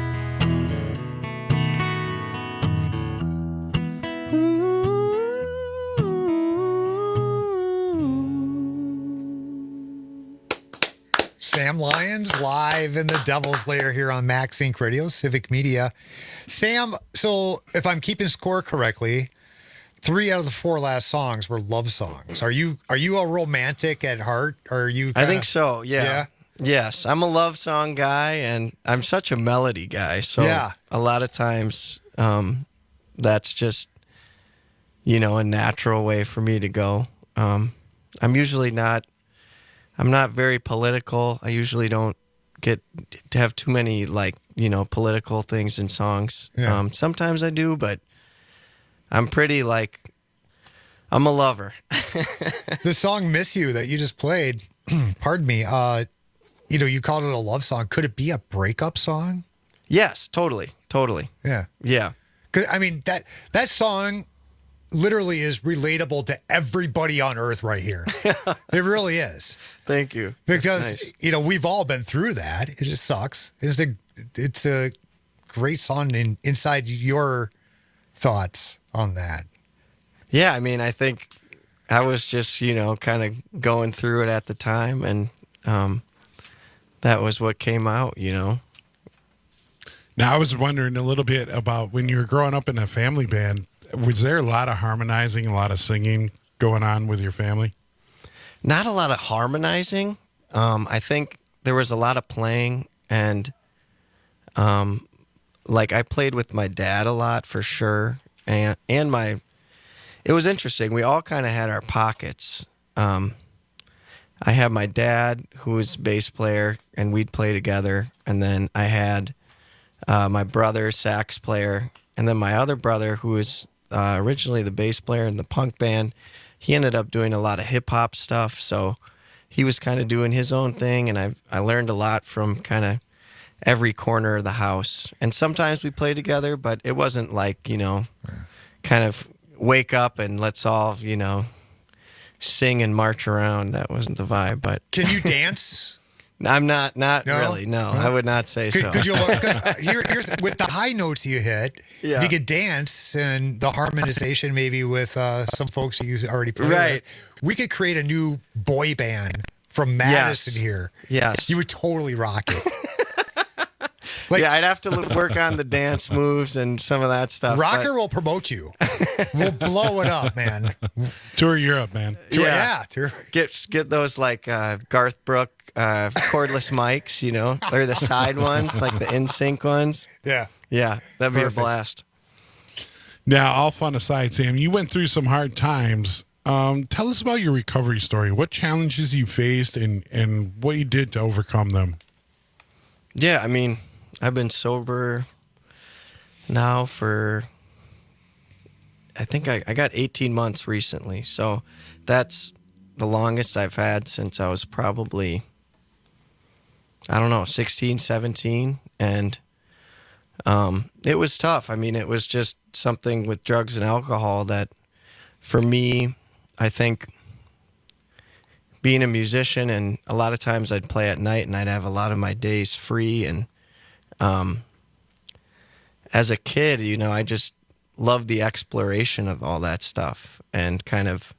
Sam Lyons live in the Devil's Lair here on Max Inc. Radio, Civic Media. Sam, so if I'm keeping score correctly, 3 out of the 4 last songs were love songs. Are you a romantic at heart? Or are you? I think so. Yeah. Yes, I'm a love song guy, and I'm such a melody guy. So a lot of times, that's just a natural way for me to go. I'm usually not. I'm not very political. I usually don't get to have too many political things in songs. Yeah. Sometimes I do, but I'm pretty I'm a lover. The song "Miss You" that you just played, pardon me, you called it a love song. Could it be a breakup song? Yes, totally. Yeah. Yeah. 'Cause, I mean, that song literally is relatable to everybody on earth right here. It really is. Thank you. Because, we've all been through that. It just sucks. It's a great song inside your thoughts on that. Yeah, I mean, I think I was just, kind of going through it at the time, and that was what came out, Now, I was wondering a little bit about when you were growing up in a family band, was there a lot of harmonizing, a lot of singing going on with your family? Not a lot of harmonizing. I think there was a lot of playing, and I played with my dad a lot for sure, and it was interesting. We all kind of had our pockets. I had my dad, who was a bass player, and we'd play together, and then I had my brother, sax player, and then my other brother, who was originally the bass player in the punk band. He ended up doing a lot of hip-hop stuff, so he was kind of doing his own thing, and I learned a lot from kind of every corner of the house. And sometimes we played together, but it wasn't kind of wake up and let's all, sing and march around. That wasn't the vibe. But can you dance? I'm not really. No, I would not say so. Because here's with the high notes you hit, if you could dance and the harmonization maybe with some folks that you already played with, we could create a new boy band from Madison here. Yes. You would totally rock it. I'd have to work on the dance moves and some of that stuff. Rocker will promote you. We'll blow it up, man. Tour Europe, man. Tour. Get those Garth Brooks cordless mics, They're the side ones, like the in-sync ones. Yeah. Yeah, that'd be a blast. Now, all fun aside, Sam, you went through some hard times. Tell us about your recovery story. What challenges you faced and what you did to overcome them. Yeah, I mean, I've been sober now for, I think I got 18 months recently. So that's the longest I've had since I was probably, 16, 17. And it was tough. I mean, it was just something with drugs and alcohol that for me, I think being a musician, and a lot of times I'd play at night and I'd have a lot of my days free. And as a kid, I just loved the exploration of all that stuff and kind of,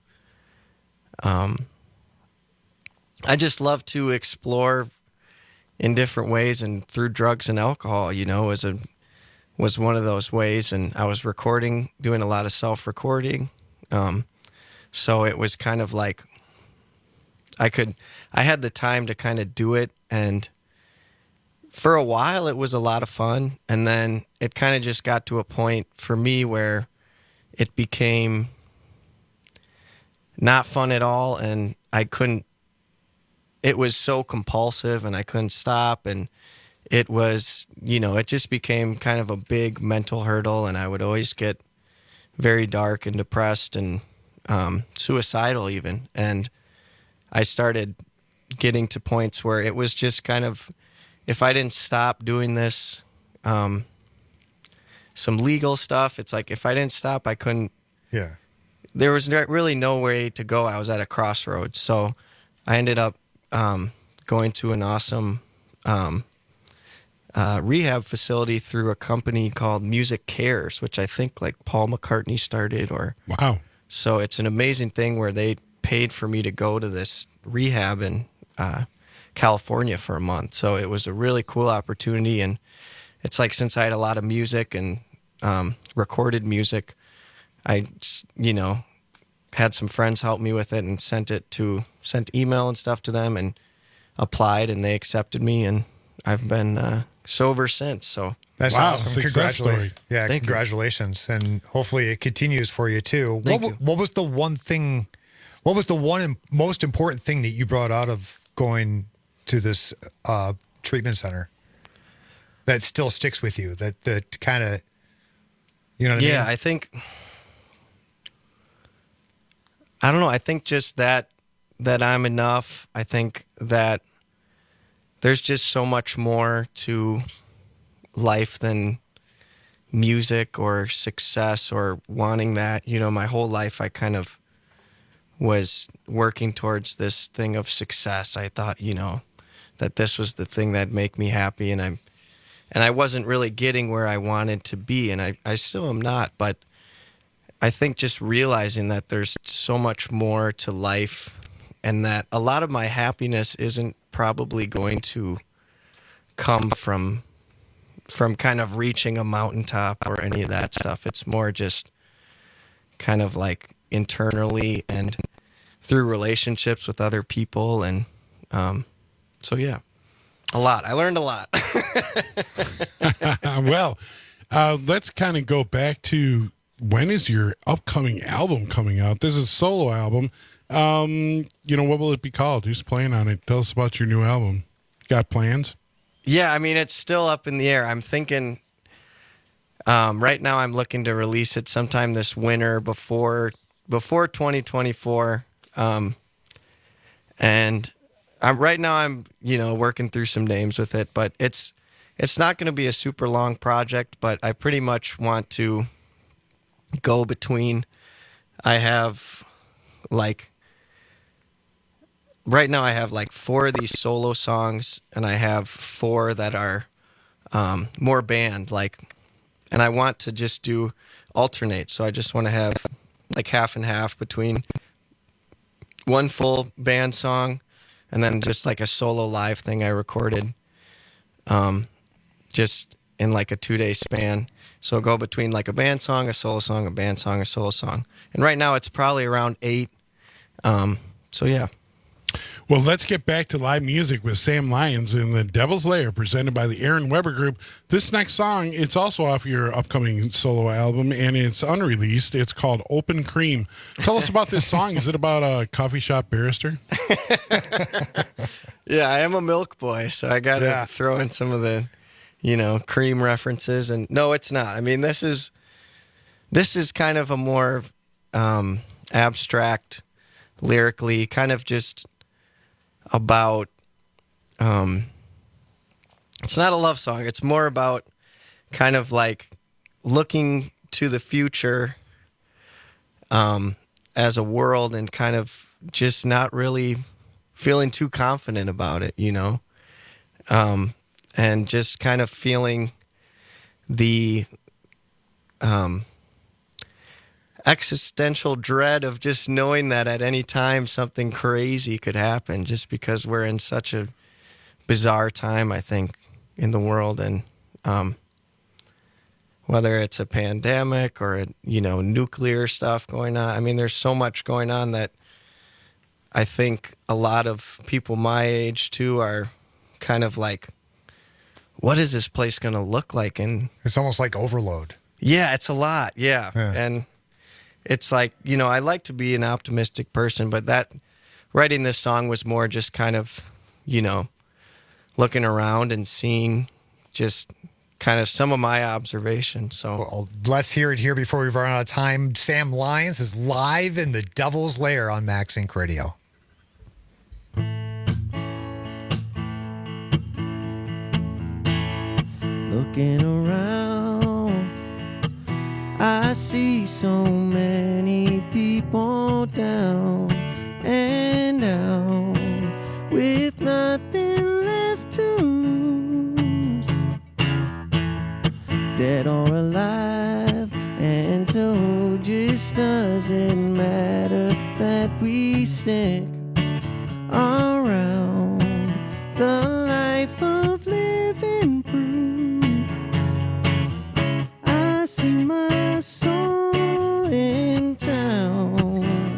I just love to explore in different ways, and through drugs and alcohol, was one of those ways. And I was doing a lot of self-recording. So it was kind of like I had the time to kind of do it. And for a while it was a lot of fun. And then it kind of just got to a point for me where it became not fun at all. And it was so compulsive and I couldn't stop. And it was, it just became kind of a big mental hurdle. And I would always get very dark and depressed and suicidal even. And I started getting to points where it was just kind of, if I didn't stop doing this, some legal stuff, it's like if I didn't stop, I couldn't. Yeah. There was really no way to go. I was at a crossroads. So I ended up going to an awesome rehab facility through a company called Music Cares, which I think Paul McCartney started. Wow. So it's an amazing thing where they paid for me to go to this rehab in California for a month. So it was a really cool opportunity. And it's since I had a lot of music and recorded music, I, had some friends help me with it and sent email and stuff to them and applied, and they accepted me, and I've been sober since. So that's awesome. Congratulations. Yeah, Thank congratulations. You. And hopefully it continues for you too. What was the one and most important thing that you brought out of going to this treatment center that still sticks with you? That kind of, you know what I mean? Yeah, I think. I don't know. I think just that I'm enough. I think that there's just so much more to life than music or success or wanting that. You know, my whole life I kind of was working towards this thing of success. I thought, you know, that this was the thing that'd make me happy, and I wasn't really getting where I wanted to be, and I still am not, but I think just realizing that there's so much more to life and that a lot of my happiness isn't probably going to come from kind of reaching a mountaintop or any of that stuff. It's more just kind of like internally and through relationships with other people. And so, yeah, a lot. I learned a lot. Well, let's kind of go back to when is your upcoming album coming out? This is a solo album. You know, what will it be called? Who's playing on it? Tell us about your new album. Got plans? Yeah, I mean, it's still up in the air. I'm thinking right now I'm looking to release it sometime this winter before 2024. And right now I'm, you know, working through some names with it, but it's not going to be a super long project, but I pretty much want to go between. I have right now I have 4 of these solo songs, and I have 4 that are more band, and I want to just do alternate. So I just want to have half and half between one full band song and then just a solo live thing I recorded just in a 2-day span. So go between a band song, a solo song, a band song, a solo song. And right now it's probably around 8. So yeah. Well, let's get back to live music with Sam Lyons in The Devil's Lair, presented by the Aaron Weber Group. This next song, it's also off your upcoming solo album, and it's unreleased. It's called Open Cream. Tell us about this song. Is it about a coffee shop barrister? Yeah, I am a milk boy, so I got to throw in some of the, cream references. And no, it's not. I mean, this is kind of a more abstract, lyrically, kind of just about it's not a love song. It's more about kind of looking to the future as a world and kind of just not really feeling too confident about it, and just kind of feeling the existential dread of just knowing that at any time something crazy could happen, just because we're in such a bizarre time, I think, in the world. And whether it's a pandemic or, nuclear stuff going on, I mean, there's so much going on that I think a lot of people my age, too, are kind of what is this place going to look like? And it's almost like overload. Yeah, it's a lot. Yeah. And it's I like to be an optimistic person, but writing this song was more just kind of, looking around and seeing just kind of some of my observations. So well, let's hear it here before we run out of time. Sam Lyons is live in The Devil's Lair on Max Inc. Radio. Looking around, I see so many people down and out with nothing left to lose, dead or alive, and so just doesn't matter that we stick around. The life of living proof, I see my soul in town,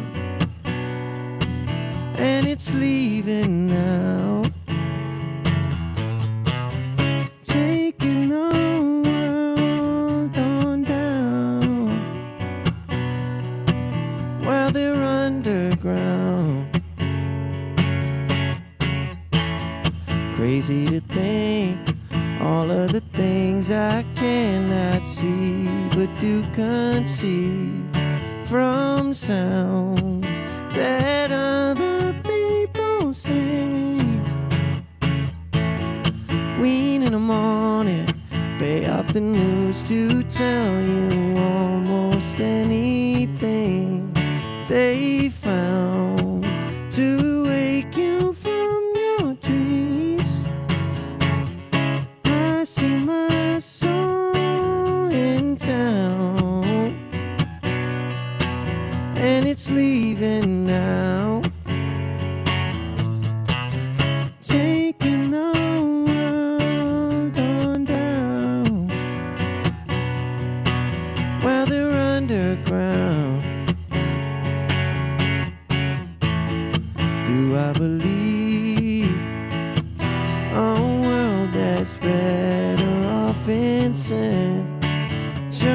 and it's leaving now, taking the world on down while they're underground. Crazy to think all of the things I cannot see, but do conceive from sounds that other people sing. Ween in the morning, pay off the news to tell you almost anything they found to wake you from your dreams. I see my soul in town, and it's leaving now, taking the world on down. Well, they're underground. Do I believe a world that's better off in centuries?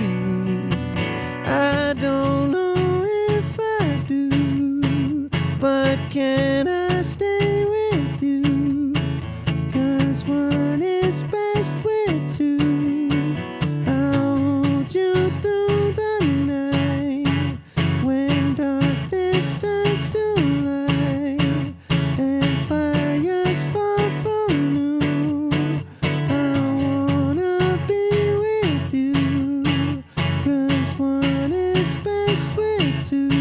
I don't know if I do, but can I stay with you? 'Cause one is best with two. I'll hold you through the night when darkness turns to light and fires fall from new. I wanna be with you, 'cause one is best with two.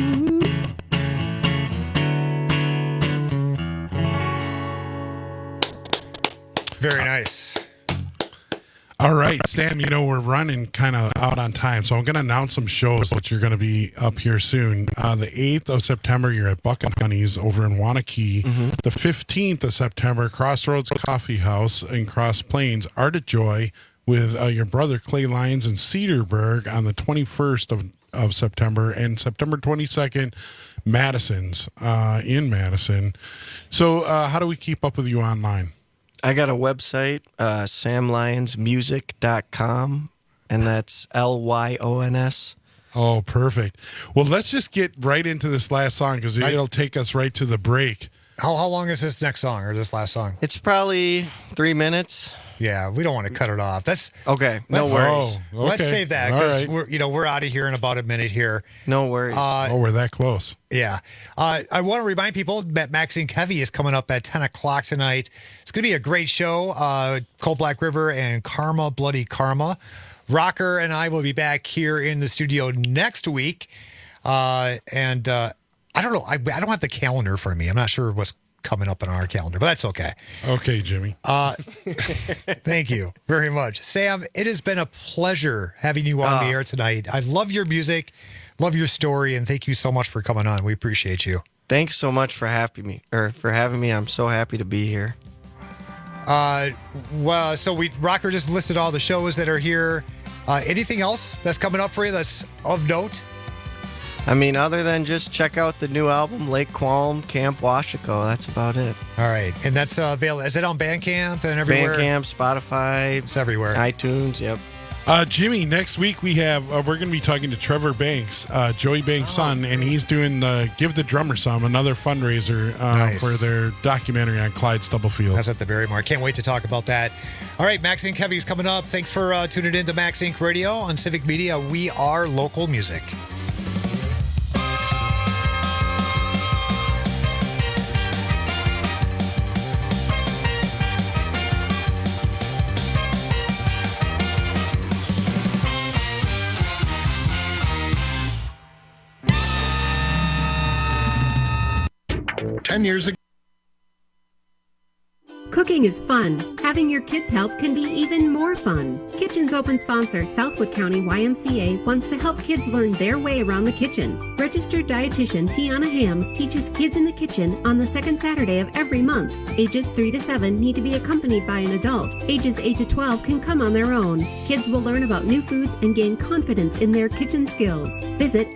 Very nice. All right, Sam, we're running kind of out on time, so I'm going to announce some shows that you're going to be up here soon. The 8th of September, you're at Buck and Honey's over in Wanakee. Mm-hmm. The 15th of September, Crossroads Coffee House in Cross Plains, Art of Joy with your brother Clay Lyons in Cedarburg on the 21st of September, and September 22nd, Madison's in Madison. So how do we keep up with you online? I got a website, samlyonsmusic.com, and that's Lyons. Oh, perfect. Well, let's just get right into this last song because it'll take us right to the break. How long is this next song or this last song? It's probably 3 minutes. Yeah, we don't want to cut it off. That's okay. No worries. Let's save that because we're out of here in about a minute here. No worries. We're that close. Yeah. I want to remind people that Maxine Heavy is coming up at 10 o'clock tonight. It's going to be a great show. Cold Black River and Karma, Bloody Karma. Rocker and I will be back here in the studio next week. I don't know. I don't have the calendar for me. I'm not sure what's coming up on our calendar, but that's okay. Okay, Jimmy. Thank you very much. Sam, it has been a pleasure having you on the air tonight. I love your music, love your story, and thank you so much for coming on. We appreciate you. Thanks so much for having me. I'm so happy to be here. Rocker just listed all the shows that are here. Anything else that's coming up for you that's of note? I mean, other than just check out the new album, Lake Qualm, Camp Washaco. That's about it. All right. And that's available. Is it on Bandcamp and everywhere? Bandcamp, Spotify. It's everywhere. iTunes, yep. Jimmy, next week we're going to be talking to Trevor Banks, Joey Banks' son, and he's doing Give the Drummer Some, another fundraiser for their documentary on Clyde Stubblefield. That's at the Barrymore. Can't wait to talk about that. All right, Max Inc. Heavy's coming up. Thanks for tuning in to Max Inc. Radio on Civic Media. We are local music. Years ago. Cooking is fun. Having your kids help can be even more fun. Kitchen's open sponsor, Southwood County YMCA, wants to help kids learn their way around the kitchen. Registered dietitian Tiana Ham teaches kids in the kitchen on the second Saturday of every month. Ages 3 to 7 need to be accompanied by an adult. Ages 8 to 12 can come on their own. Kids will learn about new foods and gain confidence in their kitchen skills. Visit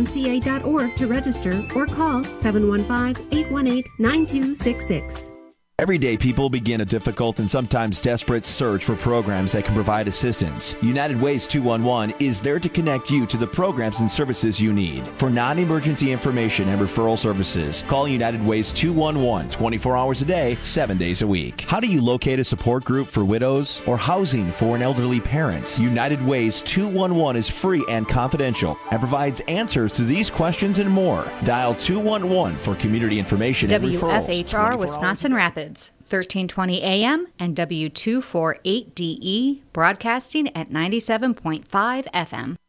swcymca.org to register or call 715-818-9266. Everyday people begin a difficult and sometimes desperate search for programs that can provide assistance. United Ways 211 is there to connect you to the programs and services you need. For non-emergency information and referral services, call United Ways 211 24 hours a day, 7 days a week. How do you locate a support group for widows or housing for an elderly parent? United Ways 211 is free and confidential and provides answers to these questions and more. Dial 211 for community information and referrals. WFHR Wisconsin Rapids, 1320 AM and W248DE, broadcasting at 97.5 FM.